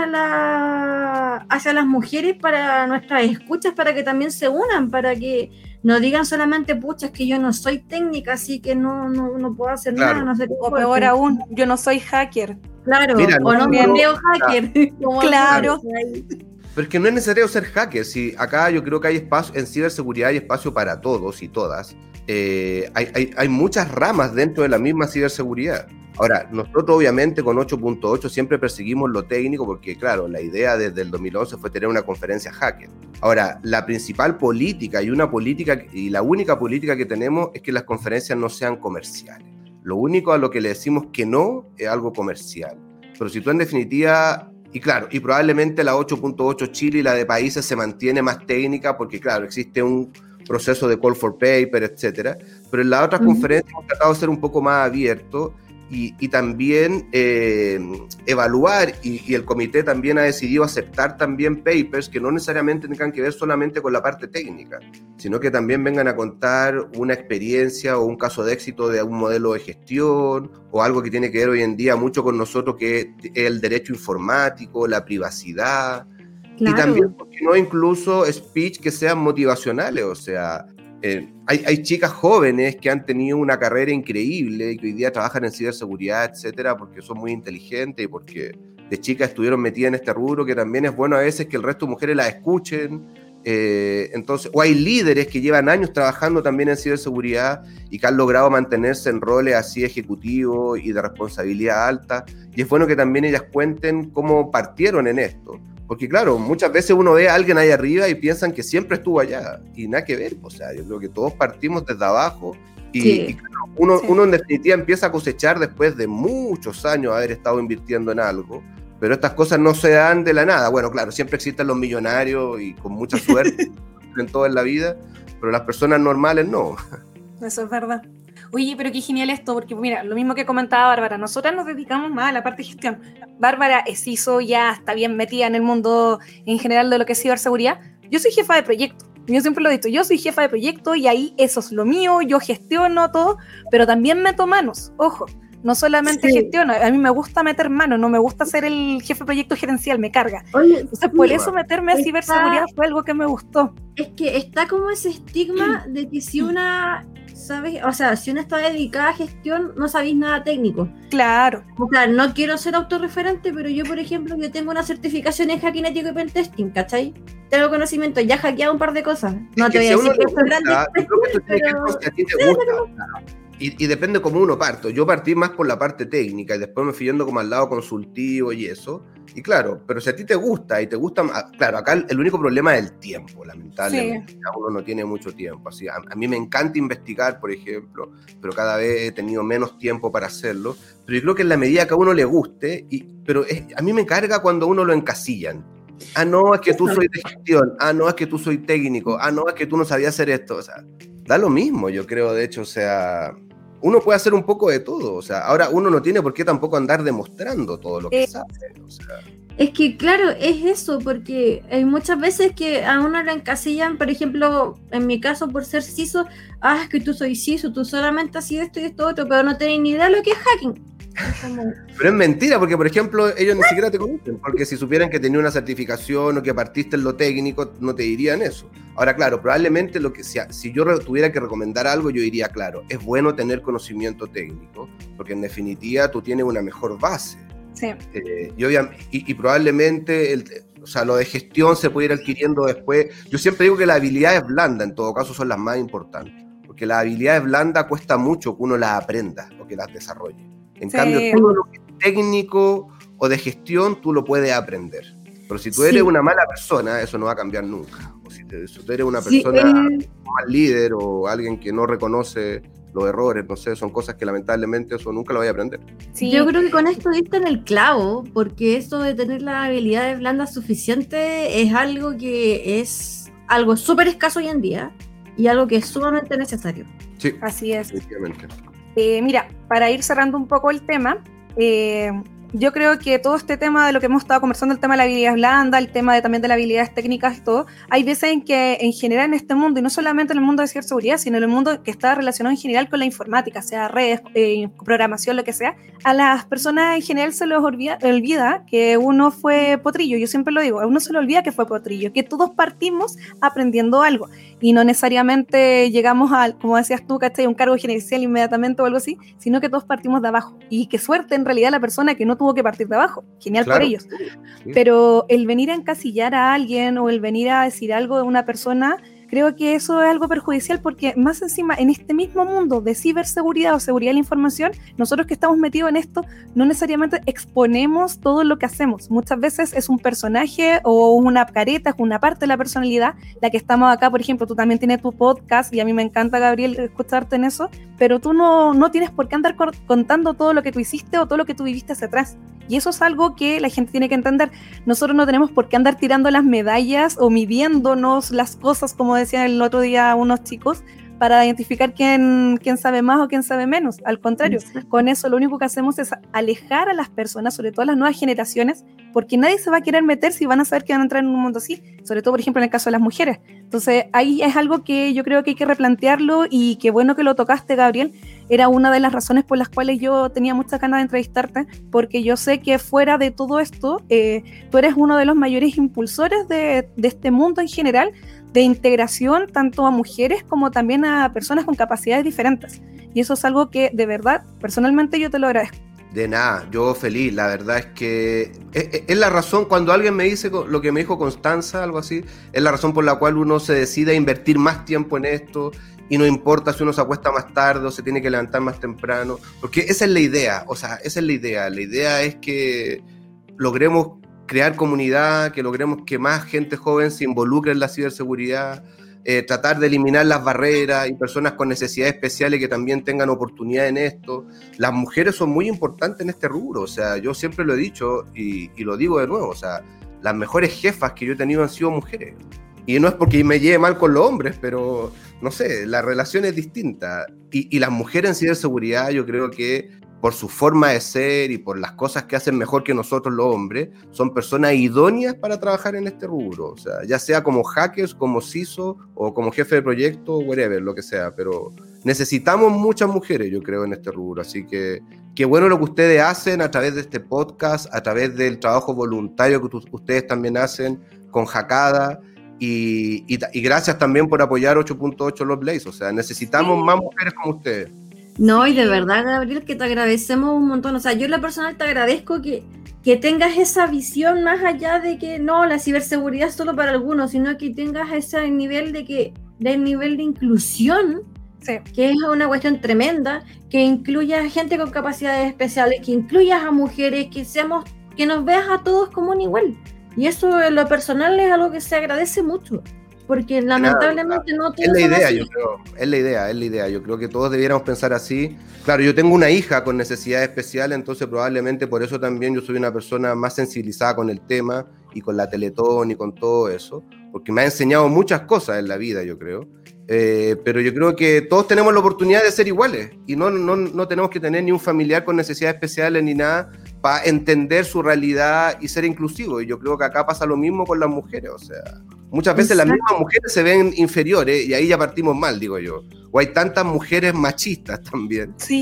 [SPEAKER 2] las mujeres para nuestras escuchas, para que también se unan, para que no digan solamente, pucha, es que yo no soy técnica, así que no puedo hacer nada? No sé,
[SPEAKER 1] o peor aún, yo no soy hacker.
[SPEAKER 2] Claro, mira, o no me veo hacker.
[SPEAKER 1] Claro.
[SPEAKER 3] Pero es que no es necesario ser hacker. Si acá yo creo que hay espacio, en ciberseguridad hay espacio para todos y todas. Hay muchas ramas dentro de la misma ciberseguridad. Ahora, nosotros obviamente con 8.8 siempre perseguimos lo técnico porque, claro, la idea desde el 2011 fue tener una conferencia hacker. Ahora, la principal política y la única política que tenemos es que las conferencias no sean comerciales. Lo único a lo que le decimos que no es algo comercial. Pero si tú en definitiva... Y claro, y probablemente la 8.8 Chile y la de países se mantiene más técnica porque, claro, existe un proceso de call for paper, etcétera. Pero en las otras conferencias hemos tratado de ser un poco más abiertos y también evaluar, y el comité también ha decidido aceptar también papers que no necesariamente tengan que ver solamente con la parte técnica, sino que también vengan a contar una experiencia o un caso de éxito de un modelo de gestión o algo que tiene que ver hoy en día mucho con nosotros, que es el derecho informático, la privacidad. Claro. Y también, ¿por qué no incluso speech que sean motivacionales? O sea, hay chicas jóvenes que han tenido una carrera increíble y que hoy día trabajan en ciberseguridad, etcétera, porque son muy inteligentes y porque de chicas estuvieron metidas en este rubro, que también es bueno a veces que el resto de mujeres las escuchen. Entonces, o hay líderes que llevan años trabajando también en ciberseguridad y que han logrado mantenerse en roles así ejecutivos y de responsabilidad alta, y es bueno que también ellas cuenten cómo partieron en esto, porque claro, muchas veces uno ve a alguien ahí arriba y piensan que siempre estuvo allá, y nada que ver. O sea, yo creo que todos partimos desde abajo y claro, uno en definitiva empieza a cosechar después de muchos años haber estado invirtiendo en algo. Pero estas cosas no se dan de la nada. Bueno, claro, siempre existen los millonarios y con mucha suerte en todo en la vida, pero las personas normales no.
[SPEAKER 1] Eso es verdad. Oye, pero qué genial esto, porque mira, lo mismo que comentaba Bárbara, nosotras nos dedicamos más a la parte de gestión. Bárbara es ISO, ya está bien metida en el mundo en general de lo que es ciberseguridad. Yo soy jefa de proyecto, yo siempre lo he dicho, yo soy jefa de proyecto y ahí eso es lo mío, yo gestiono todo, pero también meto manos, ojo. No solamente gestiono, a mí me gusta meter mano, no me gusta ser el jefe de proyecto gerencial, me carga.
[SPEAKER 2] Oye,
[SPEAKER 1] entonces, por eso meterme a ciberseguridad fue algo que me gustó.
[SPEAKER 2] Es que está como ese estigma de que si una, ¿sabes? O sea, si una está dedicada a gestión, no sabéis nada técnico.
[SPEAKER 1] Claro.
[SPEAKER 2] O sea, no quiero ser autorreferente, pero yo, por ejemplo, yo tengo una certificación en hacking ético y pentesting, ¿cachai? Tengo conocimiento, ya he hackeado un par de cosas. No te voy a decir que es grande,
[SPEAKER 3] pero... a ti te gusta. Y depende cómo uno parto. Yo partí más por la parte técnica y después me fui yendo como al lado consultivo y eso. Y claro, pero si a ti te gusta y te gusta, claro, acá el único problema es el tiempo, lamentablemente. Sí. Uno no tiene mucho tiempo. Así, a mí me encanta investigar, por ejemplo, pero cada vez he tenido menos tiempo para hacerlo. Pero yo creo que en la medida que a uno le guste, pero a mí me carga cuando uno lo encasillan. Ah, no, es que tú soy de gestión. Ah, no, es que tú soy técnico. Ah, no, es que tú no sabías hacer esto. O sea, da lo mismo, yo creo, de hecho, o sea... Uno puede hacer un poco de todo, o sea, ahora uno no tiene por qué tampoco andar demostrando todo lo que sabe, o sea.
[SPEAKER 2] Es que claro, es eso, porque hay muchas veces que a uno lo encasillan, por ejemplo, en mi caso por ser CISO, es que tú soy CISO, tú solamente has sido esto y esto otro, pero no tenés ni idea de lo que es hacking.
[SPEAKER 3] Pero es mentira, porque por ejemplo, ellos ni siquiera te conocen, porque si supieran que tenía una certificación o que partiste en lo técnico, no te dirían eso. Ahora, claro, probablemente si yo tuviera que recomendar algo, yo diría, claro, es bueno tener conocimiento técnico, porque en definitiva tú tienes una mejor base.
[SPEAKER 1] Sí.
[SPEAKER 3] Y probablemente lo de gestión se puede ir adquiriendo después. Yo siempre digo que las habilidades blandas, en todo caso, son las más importantes, porque las habilidades blandas cuesta mucho que uno las aprenda o que las desarrolle. En cambio, todo lo que es técnico o de gestión, tú lo puedes aprender. Pero si tú eres una mala persona, eso no va a cambiar nunca. O si tú eres una persona mal líder o alguien que no reconoce los errores, no sé, son cosas que lamentablemente eso nunca lo voy a aprender.
[SPEAKER 2] Sí. Yo creo que con esto diste en el clavo, porque eso de tener las habilidades blandas suficientes es algo que es algo súper escaso hoy en día y algo que es sumamente necesario.
[SPEAKER 3] Sí,
[SPEAKER 1] así es.
[SPEAKER 3] Definitivamente.
[SPEAKER 1] Mira, para ir cerrando un poco el tema, yo creo que todo este tema de lo que hemos estado conversando, el tema de la habilidad blanda, el tema también de las habilidades técnicas y todo, hay veces en que en general en este mundo, y no solamente en el mundo de ciberseguridad, sino en el mundo que está relacionado en general con la informática, sea redes, programación, lo que sea, a las personas en general se les olvida que uno fue potrillo. Yo siempre lo digo, a uno se le olvida que fue potrillo, que todos partimos aprendiendo algo y no necesariamente llegamos a, como decías tú, ¿cachai?, un cargo gerencial inmediatamente o algo así, sino que todos partimos de abajo. Y qué suerte en realidad la persona que no tuvo que partir de abajo, genial, claro, por ellos. Sí. Pero el venir a encasillar a alguien o el venir a decir algo de una persona, creo que eso es algo perjudicial, porque más encima en este mismo mundo de ciberseguridad o seguridad de la información, nosotros que estamos metidos en esto no necesariamente exponemos todo lo que hacemos. Muchas veces es un personaje o una careta, es una parte de la personalidad la que estamos acá. Por ejemplo, tú también tienes tu podcast y a mí me encanta, Gabriel, escucharte en eso, pero tú no tienes por qué andar contando todo lo que tú hiciste o todo lo que tú viviste hacia atrás. Y eso es algo que la gente tiene que entender. Nosotros no tenemos por qué andar tirando las medallas o midiéndonos las cosas, como decían el otro día unos chicos, para identificar quién sabe más o quién sabe menos. Al contrario, con eso lo único que hacemos es alejar a las personas, sobre todo a las nuevas generaciones, porque nadie se va a querer meter si van a saber que van a entrar en un mundo así, sobre todo, por ejemplo, en el caso de las mujeres. Entonces, ahí es algo que yo creo que hay que replantearlo, y qué bueno que lo tocaste, Gabriel. Era una de las razones por las cuales yo tenía muchas ganas de entrevistarte, porque yo sé que fuera de todo esto, tú eres uno de los mayores impulsores de este mundo en general, de integración tanto a mujeres como también a personas con capacidades diferentes. Y eso es algo que, de verdad, personalmente yo te lo agradezco.
[SPEAKER 3] De nada, yo feliz. La verdad es que es la razón, cuando alguien me dice lo que me dijo Constanza, algo así, es la razón por la cual uno se decide a invertir más tiempo en esto, y no importa si uno se acuesta más tarde o se tiene que levantar más temprano, porque esa es la idea. O sea, esa es la idea. La idea es que logremos crear comunidad, que logremos que más gente joven se involucre en la ciberseguridad, tratar de eliminar las barreras y personas con necesidades especiales que también tengan oportunidad en esto. Las mujeres son muy importantes en este rubro. O sea, yo siempre lo he dicho y lo digo de nuevo, o sea, las mejores jefas que yo he tenido han sido mujeres. Y no es porque me lleve mal con los hombres, pero no sé, la relación es distinta. Y las mujeres en ciberseguridad, yo creo que por su forma de ser y por las cosas que hacen mejor que nosotros los hombres, son personas idóneas para trabajar en este rubro. O sea, ya sea como hackers, como CISO o como jefe de proyecto, whatever, lo que sea. Pero necesitamos muchas mujeres, yo creo, en este rubro. Así que qué bueno lo que ustedes hacen a través de este podcast, a través del trabajo voluntario que ustedes también hacen con Hackada. Y gracias también por apoyar 8.8 Los Blaze. O sea, necesitamos más mujeres como ustedes.
[SPEAKER 2] No, y de verdad, Gabriel, que te agradecemos un montón. O sea, yo en la personal te agradezco que tengas esa visión más allá de que no, la ciberseguridad es solo para algunos, sino que tengas ese nivel del nivel de inclusión, sí, que es una cuestión tremenda, que incluyas gente con capacidades especiales, que incluyas a mujeres, que nos veas a todos como un igual. Y eso en lo personal es algo que se agradece mucho. Porque lamentablemente no todos
[SPEAKER 3] es la idea,
[SPEAKER 2] así.
[SPEAKER 3] Yo creo, es la idea. Yo creo que todos debiéramos pensar así. Claro, yo tengo una hija con necesidades especiales, entonces probablemente por eso también yo soy una persona más sensibilizada con el tema y con la Teletón y con todo eso, porque me ha enseñado muchas cosas en la vida, yo creo. Pero yo creo que todos tenemos la oportunidad de ser iguales y no tenemos que tener ni un familiar con necesidades especiales ni nada para entender su realidad y ser inclusivos. Y yo creo que acá pasa lo mismo con las mujeres, o sea, muchas veces las mismas mujeres se ven inferiores y ahí ya partimos mal, digo yo. O hay tantas mujeres machistas también.
[SPEAKER 1] Sí.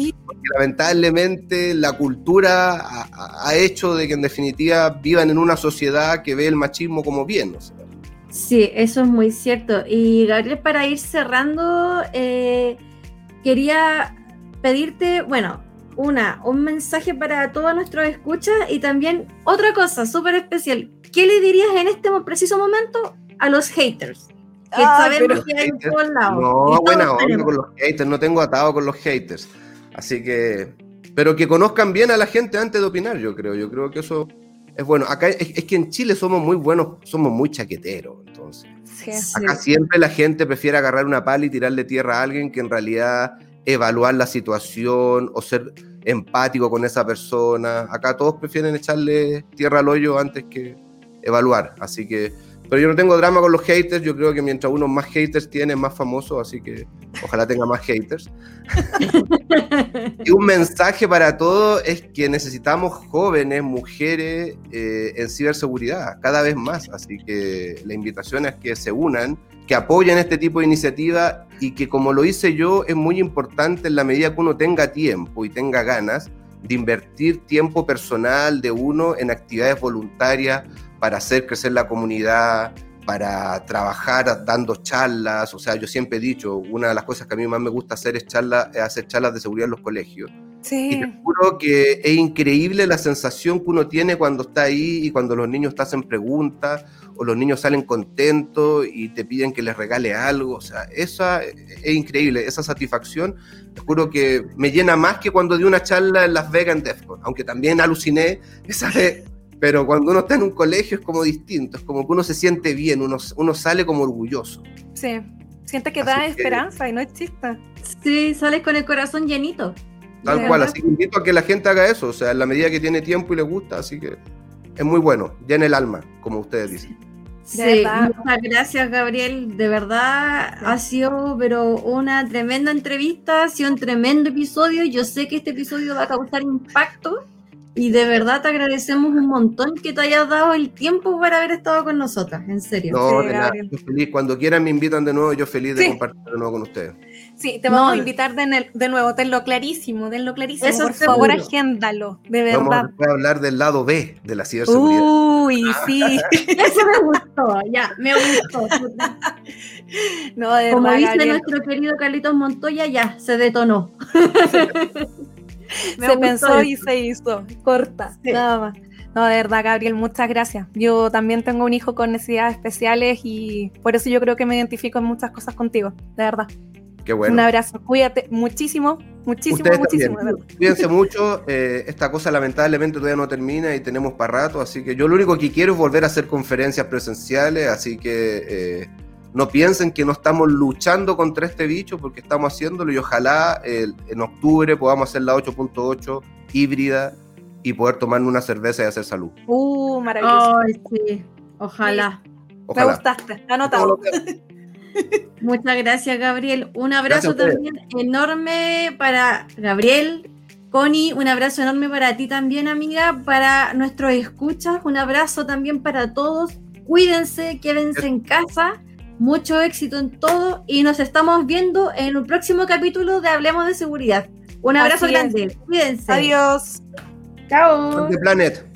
[SPEAKER 3] lamentablemente la cultura ha hecho de que en definitiva vivan en una sociedad que ve el machismo como bien, o sea.
[SPEAKER 2] Sí, eso es muy cierto. Y Gabriel, para ir cerrando, quería pedirte, bueno, un mensaje para todos nuestros escuchas y también otra cosa súper especial. ¿Qué le dirías en este preciso momento a los haters? Que sabemos que hay en todos lados.
[SPEAKER 3] No, buena onda con los haters, no tengo atado con los haters. Así que, pero que conozcan bien a la gente antes de opinar, yo creo que eso es bueno. Acá es que en Chile somos muy buenos, somos muy chaqueteros, entonces.
[SPEAKER 1] Sí.
[SPEAKER 3] Acá siempre la gente prefiere agarrar una pala y tirarle tierra a alguien que en realidad evaluar la situación o ser empático con esa persona. Acá todos prefieren echarle tierra al hoyo antes que evaluar, así que, pero yo no tengo drama con los haters, yo creo que mientras uno más haters tiene, más famoso, así que ojalá tenga más haters. Y un mensaje para todos es que necesitamos jóvenes, mujeres en ciberseguridad, cada vez más, así que la invitación es que se unan, que apoyen este tipo de iniciativas y que, como lo hice yo, es muy importante en la medida que uno tenga tiempo y tenga ganas de invertir tiempo personal de uno en actividades voluntarias para hacer crecer la comunidad, para trabajar dando charlas. O sea, yo siempre he dicho, una de las cosas que a mí más me gusta hacer es hacer charlas de seguridad en los colegios.
[SPEAKER 1] Sí.
[SPEAKER 3] Y te juro que es increíble la sensación que uno tiene cuando está ahí y cuando los niños te hacen preguntas o los niños salen contentos y te piden que les regale algo. O sea, esa es increíble, esa satisfacción. Te juro que me llena más que cuando di una charla en Las Vegas en DEFCON, aunque también aluciné esa vez. Pero cuando uno está en un colegio es como distinto, es como que uno se siente bien, uno sale como orgulloso.
[SPEAKER 1] Sí, siente que da esperanza y no es chiste.
[SPEAKER 2] Sí, sales con el corazón llenito.
[SPEAKER 3] Tal cual, así que invito a que la gente haga eso, o sea, en la medida que tiene tiempo y le gusta, así que es muy bueno, llena el alma, como ustedes dicen.
[SPEAKER 2] Sí, muchas gracias, Gabriel, de verdad ha sido pero una tremenda entrevista, ha sido un tremendo episodio, yo sé que este episodio va a causar impacto. Y de verdad te agradecemos un montón que te hayas dado el tiempo para haber estado con nosotras, en serio.
[SPEAKER 3] No,
[SPEAKER 1] sí,
[SPEAKER 3] de nada, yo feliz. Cuando quieran me invitan de nuevo, yo feliz de compartir de nuevo con ustedes.
[SPEAKER 1] Sí, te vamos a invitar de nuevo, tenlo clarísimo. Eso por favor, agéndalo, de verdad.
[SPEAKER 3] Vamos a hablar del lado B de la ciberseguridad.
[SPEAKER 1] Uy, sí.
[SPEAKER 2] Eso me gustó, me gustó.
[SPEAKER 1] No, de
[SPEAKER 2] como
[SPEAKER 1] verdad,
[SPEAKER 2] dice
[SPEAKER 1] Gabriel,
[SPEAKER 2] nuestro querido Carlitos Montoya, ya, se detonó.
[SPEAKER 1] Se pensó y se hizo, corta, nada más. No, de verdad, Gabriel, muchas gracias. Yo también tengo un hijo con necesidades especiales y por eso yo creo que me identifico en muchas cosas contigo, de verdad.
[SPEAKER 3] Qué bueno.
[SPEAKER 1] Un abrazo, cuídate muchísimo, muchísimo.
[SPEAKER 3] Cuídense mucho, esta cosa lamentablemente todavía no termina y tenemos para rato, así que yo lo único que quiero es volver a hacer conferencias presenciales, así que no piensen que no estamos luchando contra este bicho, porque estamos haciéndolo y ojalá en octubre podamos hacer la 8.8 híbrida y poder tomarnos una cerveza y hacer salud.
[SPEAKER 1] Maravilloso.
[SPEAKER 2] Ay, sí, ojalá.
[SPEAKER 1] Me gustaste, anotado.
[SPEAKER 2] Muchas gracias, Gabriel. Un abrazo también enorme para Gabriel. Connie, un abrazo enorme para ti también, amiga, para nuestros escuchas, un abrazo también para todos. Cuídense, quédense en casa. Mucho éxito en todo y nos estamos viendo en un próximo capítulo de Hablemos de Seguridad. Un abrazo grande. Cuídense.
[SPEAKER 1] Adiós.
[SPEAKER 2] Chao.
[SPEAKER 3] Planet.